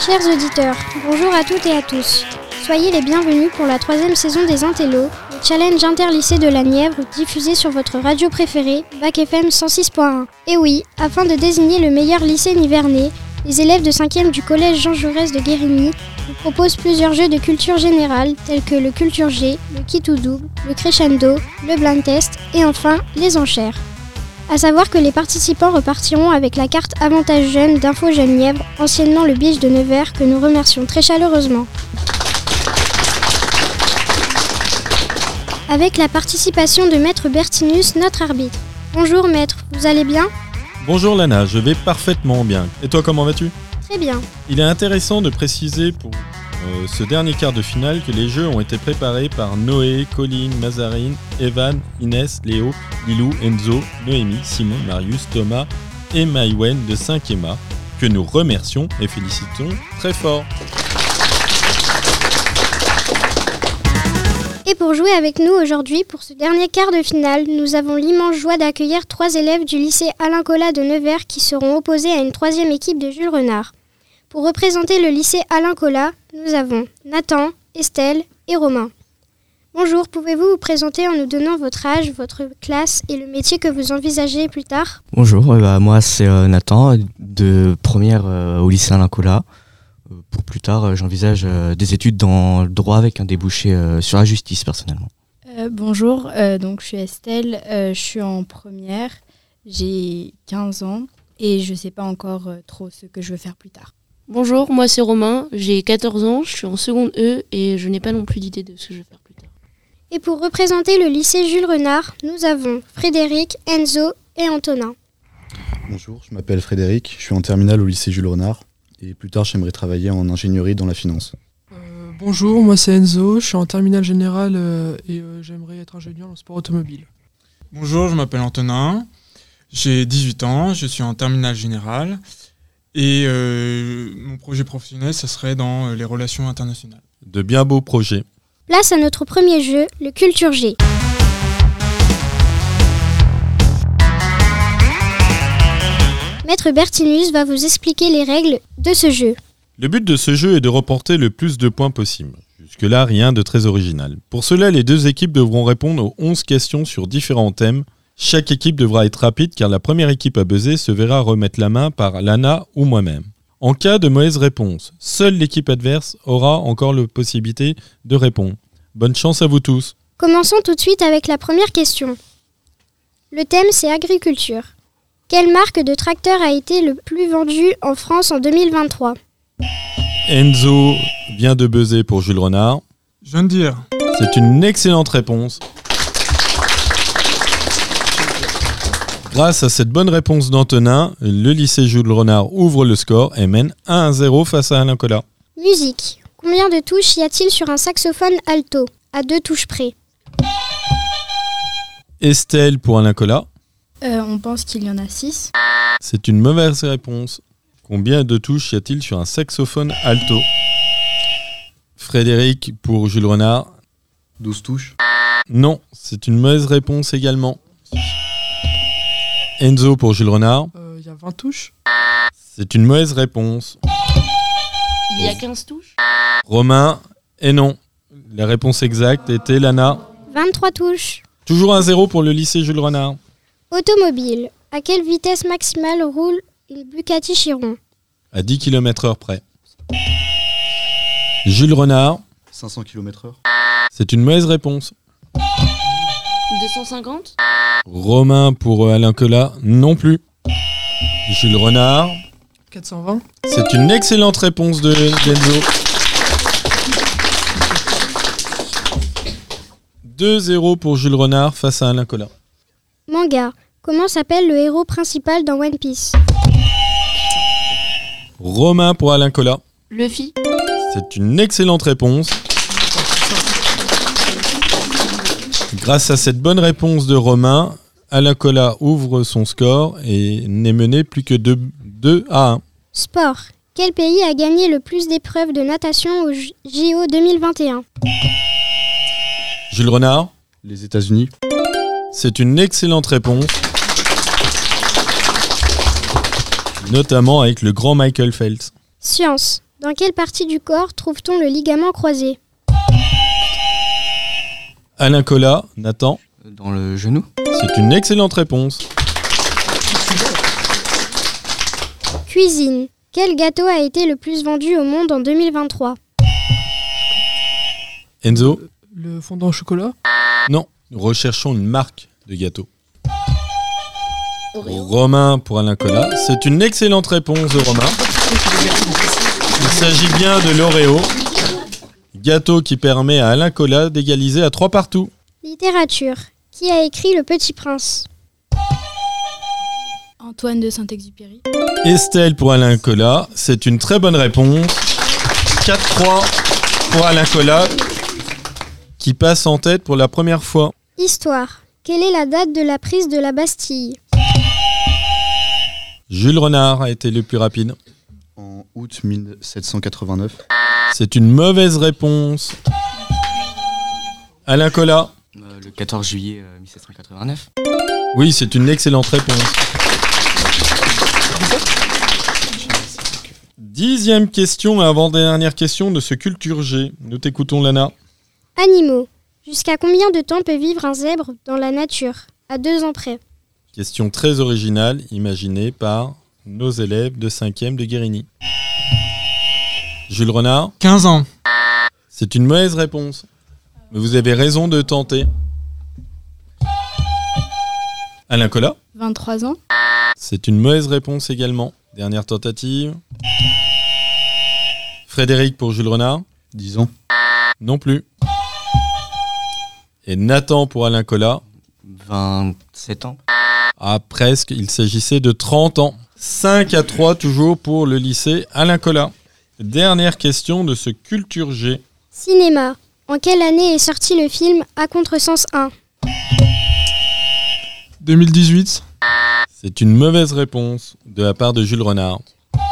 Chers auditeurs, bonjour à toutes et à tous. Soyez les bienvenus pour la 3e saison des Intellos, le challenge interlycée de la Nièvre diffusé sur votre radio préférée, Bac FM 106.1. Et oui, afin de désigner le meilleur lycée nivernais, les élèves de 5e du collège Jean Jaurès de Guérini vous proposent plusieurs jeux de culture générale tels que le Culture G, le Qui tout double, le Crescendo, le Blind Test et enfin les enchères. A savoir que les participants repartiront avec la carte Avantage Jeune d'Info Jeune Nièvre, anciennement le Biche de Nevers, que nous remercions très chaleureusement. Avec la participation de Maître Bertinus, notre arbitre. Bonjour Maître, vous allez bien ? Bonjour Lana, je vais parfaitement bien. Et toi, comment vas-tu ? Très bien. Il est intéressant de préciser pour ce dernier quart de finale que les jeux ont été préparés par Noé, Colline, Mazarine, Evan, Inès, Léo, Lilou, Enzo, Noémie, Simon, Marius, Thomas et Maïwen de 5e A, que nous remercions et félicitons très fort. Et pour jouer avec nous aujourd'hui, pour ce dernier quart de finale, nous avons l'immense joie d'accueillir 3 élèves du lycée Alain Colas de Nevers qui seront opposés à une 3e équipe de Jules Renard. Pour représenter le lycée Alain Colas, nous avons Nathan, Estelle et Romain. Bonjour, pouvez-vous vous présenter en nous donnant votre âge, votre classe et le métier que vous envisagez plus tard ? Bonjour, moi c'est Nathan, de première au lycée Alain Colas. Pour plus tard, j'envisage des études dans le droit avec un débouché sur la justice personnellement. Bonjour, donc je suis Estelle, je suis en première, j'ai 15 ans et je ne sais pas encore trop ce que je veux faire plus tard. Bonjour, moi c'est Romain, j'ai 14 ans, je suis en seconde E et je n'ai pas non plus d'idée de ce que je veux faire plus tard. Et pour représenter le lycée Jules Renard, nous avons Frédéric, Enzo et Antonin. Bonjour, je m'appelle Frédéric, je suis en terminale au lycée Jules Renard et plus tard j'aimerais travailler en ingénierie dans la finance. Bonjour, moi c'est Enzo, je suis en terminale générale et j'aimerais être ingénieur dans le sport automobile. Bonjour, je m'appelle Antonin, j'ai 18 ans, je suis en terminale générale. Et mon projet professionnel, ça serait dans les relations internationales. De bien beaux projets. Place à notre premier jeu, le Culture G. Maître Bertinus va vous expliquer les règles de ce jeu. Le but de ce jeu est de remporter le plus de points possible. Jusque-là, rien de très original. Pour cela, les 2 équipes devront répondre aux 11 questions sur différents thèmes. Chaque équipe devra être rapide car la première équipe à buzzer se verra remettre la main par Lana ou moi-même. En cas de mauvaise réponse, seule l'équipe adverse aura encore la possibilité de répondre. Bonne chance à vous tous. Commençons tout de suite avec la première question. Le thème c'est agriculture. Quelle marque de tracteur a été le plus vendue en France en 2023 ? Enzo vient de buzzer pour Jules Renard. John Deere. C'est une excellente réponse. Grâce à cette bonne réponse d'Antonin, le lycée Jules Renard ouvre le score et mène 1-0 face à Alain Colas. Musique. Combien de touches y a-t-il sur un saxophone alto, à 2 touches près ? Estelle pour Alain Colas. On pense qu'il y en a 6. C'est une mauvaise réponse. Combien de touches y a-t-il sur un saxophone alto ? Frédéric pour Jules Renard. 12 touches. Non, c'est une mauvaise réponse également. Enzo pour Jules Renard. Il y a 20 touches. C'est une mauvaise réponse. Il y a 15 touches ? Romain, et non. La réponse exacte était Lana. 23 touches. Toujours 1-0 pour le lycée Jules Renard. Automobile. À quelle vitesse maximale roule une Bugatti Chiron ? À 10 km/h près. Jules Renard. 500 km/h. C'est une mauvaise réponse. 250 ? Romain pour Alain Colas, non plus. Jules Renard. 420. C'est une excellente réponse d'Enzo. 2-0 pour Jules Renard face à Alain Colas. Manga. Comment s'appelle le héros principal dans One Piece ? Romain pour Alain Colas. Luffy ? C'est une excellente réponse. Grâce à cette bonne réponse de Romain, Alain Colas ouvre son score et n'est mené plus que 2-1. Sport. Quel pays a gagné le plus d'épreuves de natation au JO 2021 ? Jules Renard. Les États-Unis. C'est une excellente réponse. Notamment avec le grand Michael Phelps. Science. Dans quelle partie du corps trouve-t-on le ligament croisé? Alain Colas, Nathan. Dans le genou. C'est une excellente réponse. Cuisine. Quel gâteau a été le plus vendu au monde en 2023? Enzo. Le fondant au chocolat. Non, nous recherchons une marque de gâteau. Romain pour Alain Colas. C'est une excellente réponse de Romain. Il s'agit bien de l'Oreo. Gâteau qui permet à Alain Colas d'égaliser à 3 partout. Littérature. Qui a écrit Le Petit Prince? Antoine de Saint-Exupéry. Estelle pour Alain Colas. C'est une très bonne réponse. 4-3 pour Alain Colas qui passe en tête pour la première fois. Histoire. Quelle est la date de la prise de la Bastille? Jules Renard a été le plus rapide. En août 1789. C'est une mauvaise réponse. Alain Colas. Le 14 juillet 1789. Oui, c'est une excellente réponse. 10e question et avant-dernière question de ce Culture G. Nous t'écoutons, Lana. Animaux. Jusqu'à combien de temps peut vivre un zèbre dans la nature? À 2 ans près. Question très originale, imaginée par nos élèves de 5e de Guérini. Jules Renard. 15 ans. C'est une mauvaise réponse. Mais vous avez raison de tenter. Alain Colas. 23 ans. C'est une mauvaise réponse également. Dernière tentative. Frédéric pour Jules Renard. 10 ans. Non plus. Et Nathan pour Alain Colas. 27 ans. Ah, presque. Il s'agissait de 30 ans. 5-3 toujours pour le lycée Alain Colas. Dernière question de ce Culture G. Cinéma. En quelle année est sorti le film À Contresens 1? 2018. C'est une mauvaise réponse de la part de Jules Renard.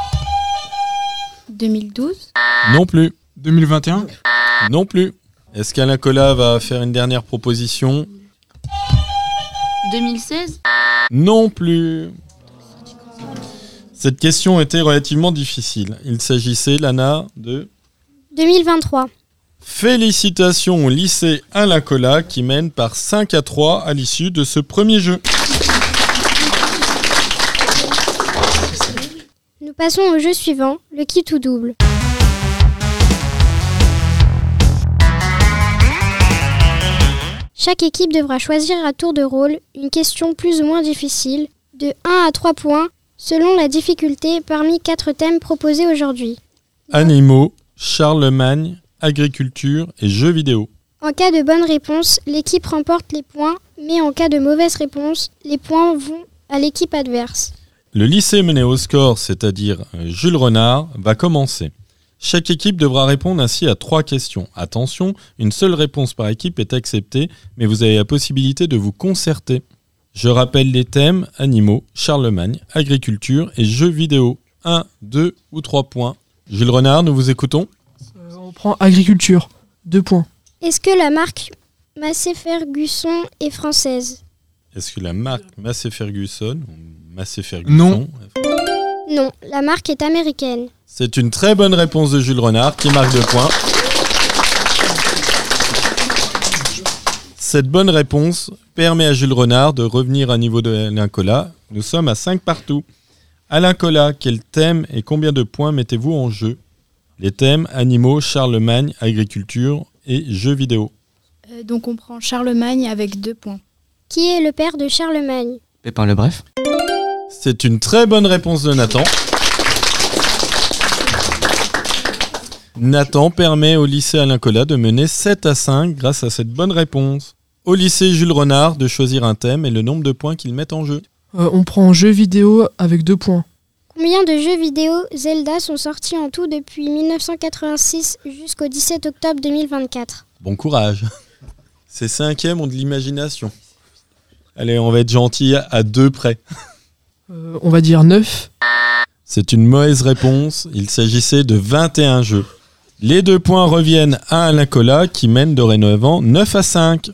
2012. Non plus. 2021. Non plus. Est-ce qu'Alain Colas va faire une dernière proposition? 2016. Non plus. Cette question était relativement difficile. Il s'agissait, Lana, de... 2023. Félicitations au lycée Alain Colas qui mène par 5-3 à l'issue de ce premier jeu. Nous passons au jeu suivant, le qui tout double. Chaque équipe devra choisir à tour de rôle une question plus ou moins difficile, de 1 à 3 points, selon la difficulté parmi 4 thèmes proposés aujourd'hui. Animaux, Charlemagne, agriculture et jeux vidéo. En cas de bonne réponse, l'équipe remporte les points, mais en cas de mauvaise réponse, les points vont à l'équipe adverse. Le lycée mené au score, c'est-à-dire Jules Renard, va commencer. Chaque équipe devra répondre ainsi à 3 questions. Attention, une seule réponse par équipe est acceptée, mais vous avez la possibilité de vous concerter. Je rappelle les thèmes, animaux, Charlemagne, agriculture et jeux vidéo. 1, 2 ou 3 points. Jules Renard, nous vous écoutons. On prend agriculture. 2 points. Est-ce que la marque Massey Ferguson est française? Est-ce que la marque Massey Ferguson ou Massey Ferguson? Non. Non, la marque est américaine. C'est une très bonne réponse de Jules Renard qui marque 2 points. Cette bonne réponse permet à Jules Renard de revenir à niveau de Alain Colas. Nous sommes à 5 partout. Alain Colas, quel thème et combien de points mettez-vous en jeu? Les thèmes animaux, Charlemagne, agriculture et jeux vidéo. Donc on prend Charlemagne avec 2 points. Qui est le père de Charlemagne? Pépin le Bref. C'est une très bonne réponse de Nathan. Nathan permet au lycée Alain Colas de mener 7-5 grâce à cette bonne réponse. Au lycée Jules Renard de choisir un thème et le nombre de points qu'ils mettent en jeu. On prend jeux vidéo avec 2 points. Combien de jeux vidéo Zelda sont sortis en tout depuis 1986 jusqu'au 17 octobre 2024? Bon courage. Ces 5e ont de l'imagination. Allez, on va être gentil à 2 près. On va dire 9. C'est une mauvaise réponse. Il s'agissait de 21 jeux. Les 2 points reviennent à Alain Colas qui mène dorénavant 9-5.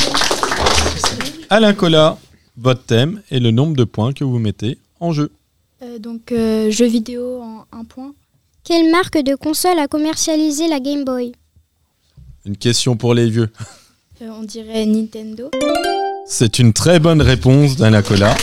Alain Colas, votre thème et le nombre de points que vous mettez en jeu. Jeux vidéo en 1 point. Quelle marque de console a commercialisé la Game Boy? Une question pour les vieux. On dirait Nintendo. C'est une très bonne réponse d'Alain Colas.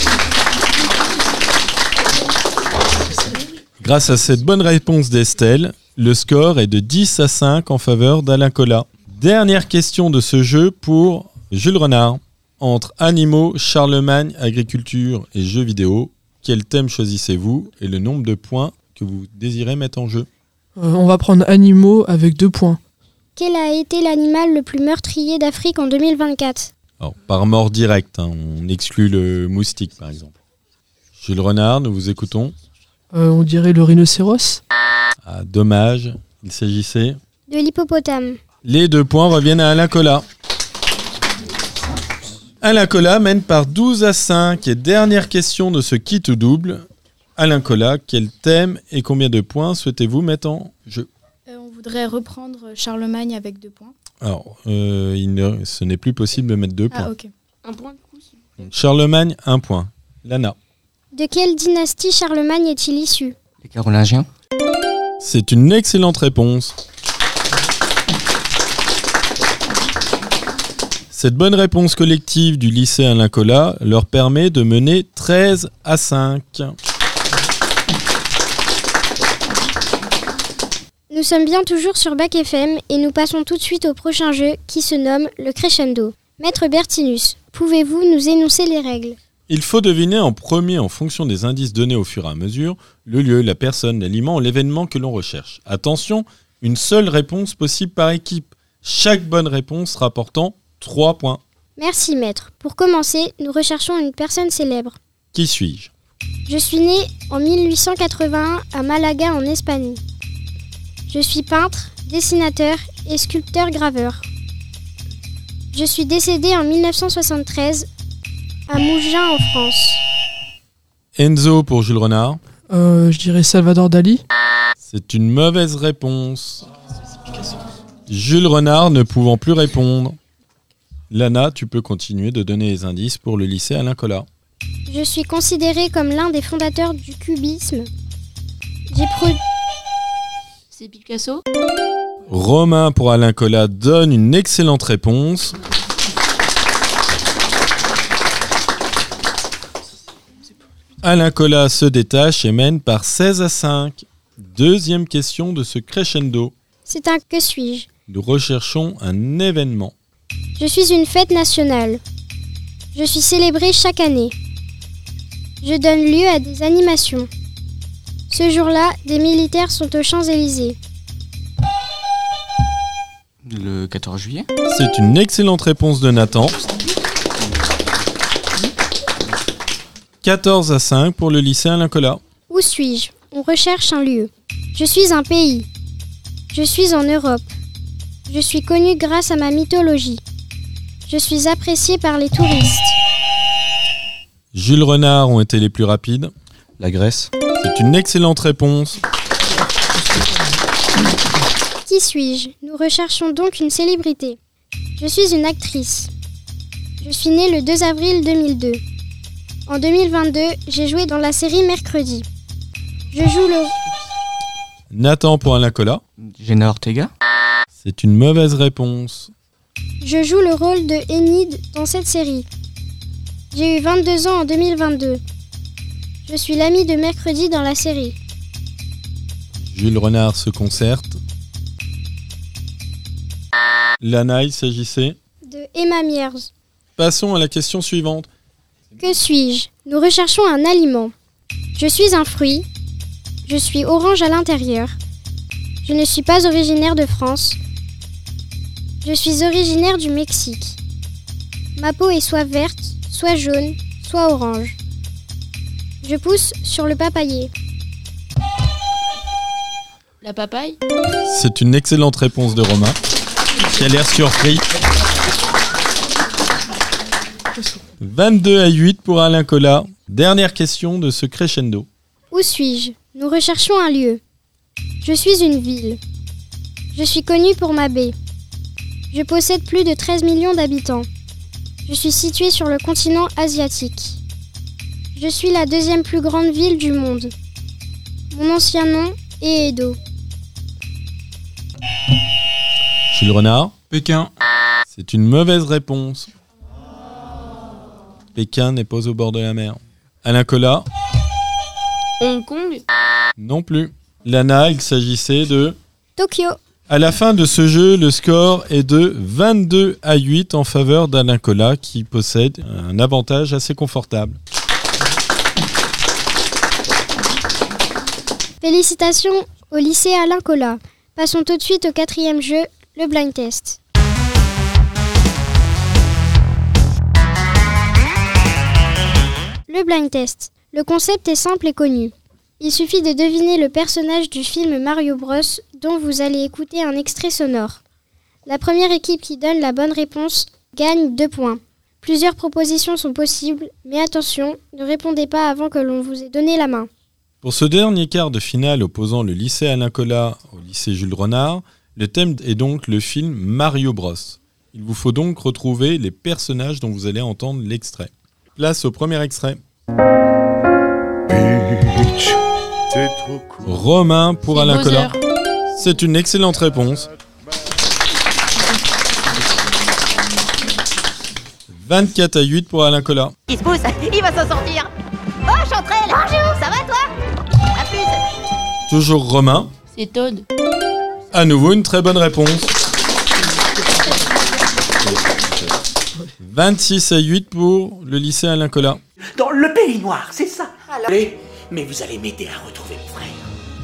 Grâce à cette bonne réponse d'Estelle, le score est de 10-5 en faveur d'Alain Colas. Dernière question de ce jeu pour Jules Renard. Entre animaux, Charlemagne, agriculture et jeux vidéo, quel thème choisissez-vous et le nombre de points que vous désirez mettre en jeu? On va prendre animaux avec 2 points. Quel a été l'animal le plus meurtrier d'Afrique en 2024? Alors, par mort directe, on exclut le moustique par exemple. Jules Renard, nous vous écoutons. On dirait le rhinocéros. Ah, dommage, il s'agissait... De l'hippopotame. Les 2 points reviennent à Alain Colas. Alain Colas mène par 12-5 et dernière question de ce kit double. Alain Colas, quel thème et combien de points souhaitez-vous mettre en jeu? On voudrait reprendre Charlemagne avec 2 points. Alors, ce n'est plus possible de mettre 2 points. Ah, ok. 1 point du coup. Donc, Charlemagne, 1 point. Lana. De quelle dynastie Charlemagne est-il issu? Les Carolingiens. C'est une excellente réponse. Cette bonne réponse collective du lycée Alain Colas leur permet de mener 13-5. Nous sommes bien toujours sur Bac FM et nous passons tout de suite au prochain jeu qui se nomme le Crescendo. Maître Bertinus, pouvez-vous nous énoncer les règles? Il faut deviner en premier, en fonction des indices donnés au fur et à mesure, le lieu, la personne, l'aliment ou l'événement que l'on recherche. Attention, une seule réponse possible par équipe. Chaque bonne réponse rapportant 3 points. Merci maître. Pour commencer, nous recherchons une personne célèbre. Qui suis-je? Je suis né en 1881 à Malaga en Espagne. Je suis peintre, dessinateur et sculpteur-graveur. Je suis décédé en 1973 à Mougins en France. Enzo pour Jules Renard. Je dirais Salvador Dali. C'est une mauvaise réponse. Jules Renard ne pouvant plus répondre. Lana, tu peux continuer de donner les indices pour le lycée Alain Colas. Je suis considéré comme l'un des fondateurs du cubisme. C'est Picasso. Romain pour Alain Colas donne une excellente réponse. Alain Colas se détache et mène par 16-5. Deuxième question de ce crescendo. C'est un que suis-je? Nous recherchons un événement. Je suis une fête nationale. Je suis célébrée chaque année. Je donne lieu à des animations. Ce jour-là, des militaires sont aux Champs-Élysées. Le 14 juillet. C'est une excellente réponse de Nathan. 14-5 pour le lycée Alain Colas. Où suis-je? On recherche un lieu. Je suis un pays. Je suis en Europe. Je suis connu grâce à ma mythologie. Je suis apprécié par les touristes. Jules Renard ont été les plus rapides. La Grèce. C'est une excellente réponse. Qui suis-je? Nous recherchons donc une célébrité. Je suis une actrice. Je suis née le 2 avril 2002. En 2022, j'ai joué dans la série Mercredi. Je joue le... Nathan pour Alain Colas. Jenna Ortega. C'est une mauvaise réponse. Je joue le rôle de Enid dans cette série. J'ai eu 22 ans en 2022. Je suis l'ami de Mercredi dans la série. Jules Renard se concerte. Lana, il s'agissait. De Emma Mears. Passons à la question suivante. Que suis-je? Nous recherchons un aliment. Je suis un fruit. Je suis orange à l'intérieur. Je ne suis pas originaire de France. Je suis originaire du Mexique. Ma peau est soit verte, soit jaune, soit orange. Je pousse sur le papayer. La papaye. C'est une excellente réponse de Romain, qui a l'air surpris. 22-8 pour Alain Colas. Dernière question de ce crescendo. Où suis-je? Nous recherchons un lieu. Je suis une ville. Je suis connue pour ma baie. Je possède plus de 13 millions d'habitants. Je suis située sur le continent asiatique. Je suis la 2e plus grande ville du monde. Mon ancien nom est Edo. Jules Renard, Pékin. c'est une mauvaise réponse. Pékin n'est pas au bord de la mer. Alain Colas, Hong Kong. non plus. Lana, il s'agissait de... Tokyo. À la fin de ce jeu, le score est de 22-8 en faveur d'Alain Colas qui possède un avantage assez confortable. Félicitations au lycée Alain Colas. Passons tout de suite au 4e jeu, le blind test. Le blind test. Le concept est simple et connu. Il suffit de deviner le personnage du film Mario Bros dont vous allez écouter un extrait sonore. La première équipe qui donne la bonne réponse gagne 2 points. Plusieurs propositions sont possibles, mais attention, ne répondez pas avant que l'on vous ait donné la main. Pour ce dernier quart de finale opposant le lycée Alain Colas au lycée Jules Renard, le thème est donc le film Mario Bros. Il vous faut donc retrouver les personnages dont vous allez entendre l'extrait. Place au premier extrait. Peach, c'est trop cool. Romain pour C'est Alain Bowser. Colas. C'est une excellente réponse. 24-8 pour Alain Colas. Il se pousse, il va s'en sortir. Oh, Chanterelle. Bonjour, ça va toi? À plus. Toujours Romain. C'est Todd. À nouveau une très bonne réponse. 26-8 pour le lycée Alain Colas. Dans le pays noir, c'est ça. Allez, mais vous allez m'aider à retrouver mon frère.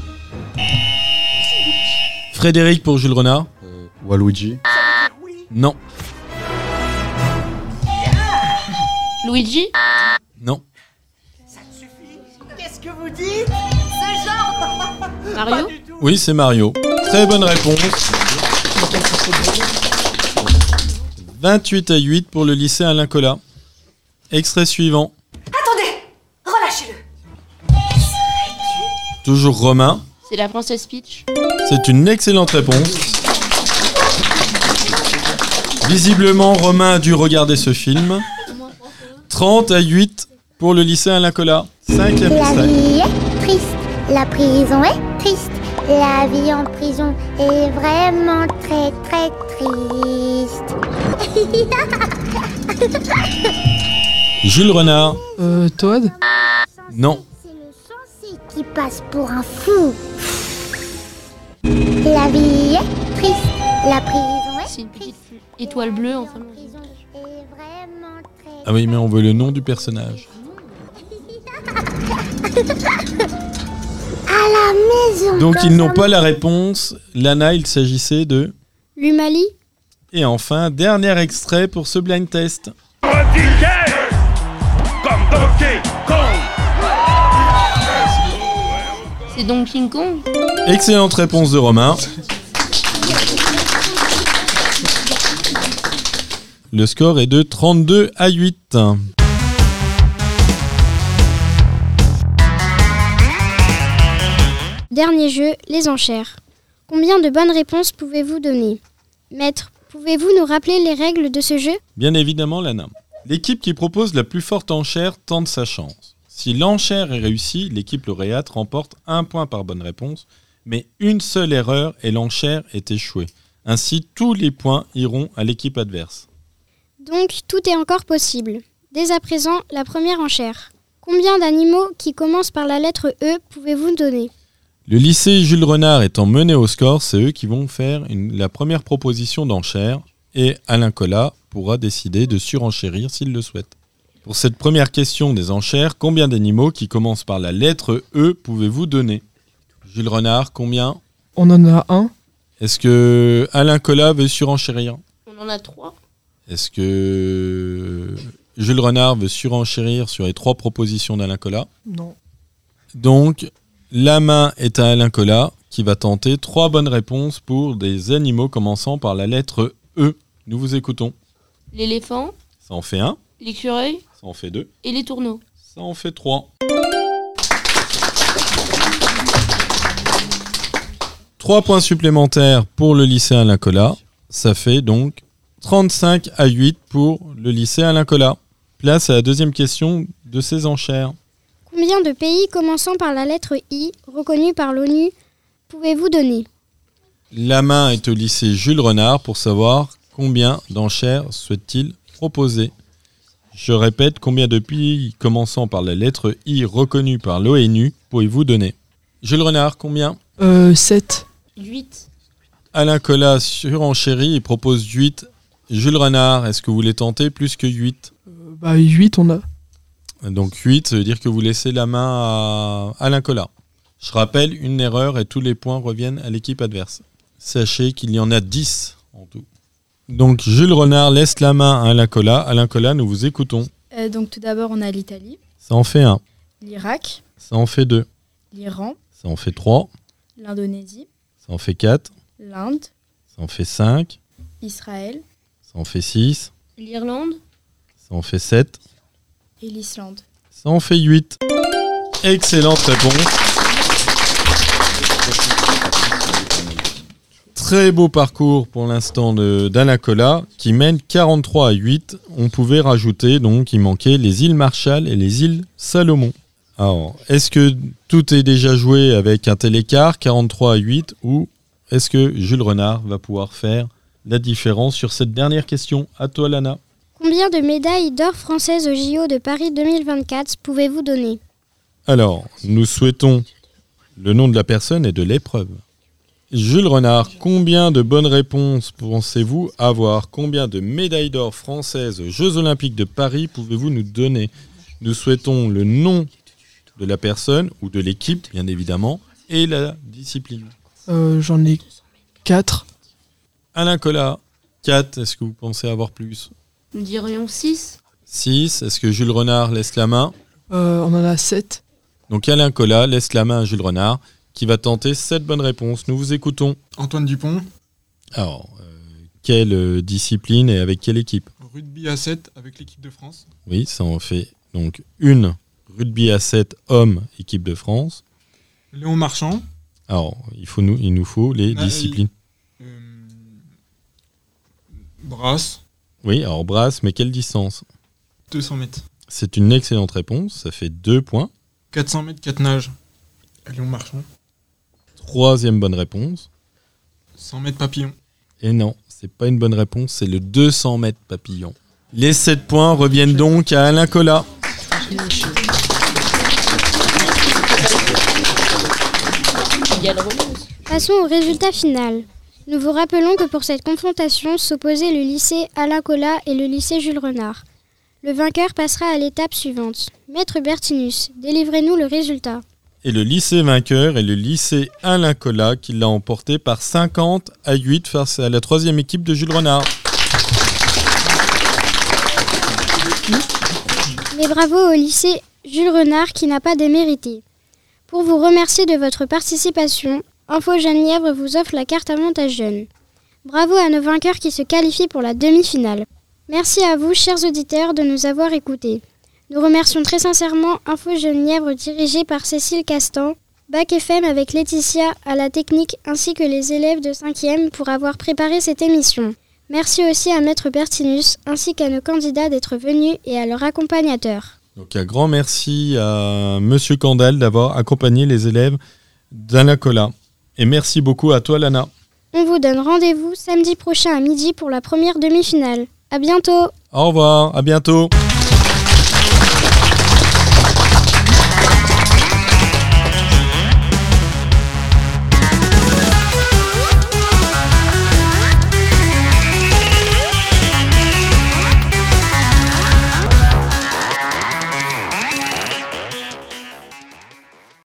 Frédéric pour Jules Renard. Waluigi. Non. Luigi. Non. Qu'est-ce que vous dites? Ce genre. Mario. Oui, c'est Mario. Très bonne réponse. 28-8 pour le lycée Alain Colas. Extrait suivant. Attendez, relâchez-le. Toujours Romain. C'est la princesse Peach. C'est une excellente réponse. Visiblement, Romain a dû regarder ce film. 30-8 pour le lycée Alain Colas. 5e La extrait. vie est triste, la prison est triste, la vie en prison est vraiment très très triste. Jules Renard. Toad. Non. C'est le sensé qui passe pour un fou. La vie est triste, la prison est C'est une petite triste. étoile bleue en La forme. prison est vraiment très Ah oui, mais on veut le nom du personnage. à la maison. Donc dans ils n'ont un pas la réponse. Lana, il s'agissait de... L'Humalie. Et enfin, dernier extrait pour ce blind test. Comme Donkey Kong. C'est Donkey Kong. Excellente réponse de Romain. Le score est de 32-8. Dernier jeu, les enchères. Combien de bonnes réponses pouvez-vous donner? Maître, pouvez-vous nous rappeler les règles de ce jeu? Bien évidemment, Lana. L'équipe qui propose la plus forte enchère tente sa chance. Si l'enchère est réussie, l'équipe lauréate remporte 1 point par bonne réponse, mais une seule erreur et l'enchère est échouée. Ainsi, tous les points iront à l'équipe adverse. Donc, tout est encore possible. Dès à présent, la première enchère. Combien d'animaux qui commencent par la lettre E pouvez-vous donner? Le lycée Jules Renard étant mené au score, c'est eux qui vont faire la première proposition d'enchère et Alain Colas pourra décider de surenchérir s'il le souhaite. Pour cette première question des enchères, combien d'animaux qui commencent par la lettre E pouvez-vous donner? Jules Renard, combien? On en a un. Est-ce que Alain Colas veut surenchérir? On en a 3. Est-ce que Jules Renard veut surenchérir sur les 3 propositions d'Alain Colas? Non. Donc, la main est à Alain Colas qui va tenter 3 bonnes réponses pour des animaux commençant par la lettre E. Nous vous écoutons. L'éléphant, Ça en fait 1, l'écureuil ça en fait 2, et les tourneaux. ça en fait 3. 3 points supplémentaires pour le lycée Alain Colas. Ça fait donc 35-8 pour le lycée Alain Colas. Place à la deuxième question de ces enchères. Combien de pays commençant par la lettre I, reconnus par l'ONU, pouvez-vous donner ? La main est au lycée Jules Renard pour savoir combien d'enchères souhaite-t-il proposer. Je répète, combien de pays commençant par la lettre I reconnus par l'ONU pouvez-vous donner ? Jules Renard, combien ? 7. 8. Alain Collat surenchérit et propose 8. Jules Renard, est-ce que vous voulez tenter plus que 8 ? 8 on a. Donc 8, ça veut dire que vous laissez la main à Alain Collat. Je rappelle, une erreur et tous les points reviennent à l'équipe adverse. Sachez qu'il y en a 10 en tout. Donc Jules Renard laisse la main à Alain Collat. Alain Collat, nous vous écoutons. Donc tout d'abord, on a l'Italie, Ça en fait 1. l'Irak, Ça en fait 2. l'Iran, Ça en fait 3. l'Indonésie, Ça en fait 4. l'Inde, Ça en fait 5. Israël Ça en fait 6. L'Irlande. Ça en fait 7. et l'Islande. Ça en fait 8. Excellente réponse. Très beau parcours pour l'instant d'Alain Collat qui mène 43 à 8. On pouvait rajouter, donc il manquait les îles Marshall et les îles Salomon. Alors, est-ce que tout est déjà joué avec un tel écart, 43 à 8, ou est-ce que Jules Renard va pouvoir faire la différence sur cette dernière question ? À toi, Lana. Combien de médailles d'or françaises au JO de Paris 2024 pouvez-vous donner ? Alors, nous souhaitons le nom de la personne et de l'épreuve. Jules Renard, combien de bonnes réponses pensez-vous avoir ? Combien de médailles d'or françaises aux Jeux Olympiques de Paris pouvez-vous nous donner ? Nous souhaitons le nom de la personne ou de l'équipe, bien évidemment, et la discipline. J'en ai 4. Alain Collat, 4. Est-ce que vous pensez avoir plus ? Nous dirions 6. 6. Est-ce que Jules Renard laisse la main ? On en a 7. Donc Alain Collat laisse la main à Jules Renard, qui va tenter 7 bonnes réponses. Nous vous écoutons. Antoine Dupont. Alors, quelle discipline et avec quelle équipe ? Rugby à 7 avec l'équipe de France. Oui, ça en fait donc une rugby à 7 hommes, équipe de France. Léon Marchand. Alors, il nous faut les disciplines. Brasse. Oui, alors brasse, mais quelle distance ? 200 mètres. C'est une excellente réponse, ça fait 2 points. 400 mètres, 4 nages. Léon Marchand. 3e bonne réponse. 100 mètres papillon. Et non, c'est pas une bonne réponse, c'est le 200 mètres papillon. Les 7 points reviennent donc à Alain Collat. Passons au résultat final. Nous vous rappelons que pour cette confrontation s'opposaient le lycée Alain Collat et le lycée Jules Renard. Le vainqueur passera à l'étape suivante. Maître Bertinus, délivrez-nous le résultat. Et le lycée vainqueur est le lycée Alain Collat qui l'a emporté par 50 à 8 face à la 3e équipe de Jules Renard. Mais bravo au lycée Jules Renard qui n'a pas démérité. Pour vous remercier de votre participation, Info Jeune Nièvre vous offre la carte avantage jeune. Bravo à nos vainqueurs qui se qualifient pour la demi-finale. Merci à vous, chers auditeurs, de nous avoir écoutés. Nous remercions très sincèrement Info Jeune Nièvre dirigée par Cécile Castan, Bac FM avec Laetitia à la technique ainsi que les élèves de 5e pour avoir préparé cette émission. Merci aussi à Maître Bertinus ainsi qu'à nos candidats d'être venus et à leurs accompagnateurs. Donc un grand merci à Monsieur Candal d'avoir accompagné les élèves d'Alain Collat. Et merci beaucoup à toi, Lana. On vous donne rendez-vous samedi prochain à midi pour la première demi-finale. À bientôt. Au revoir, à bientôt.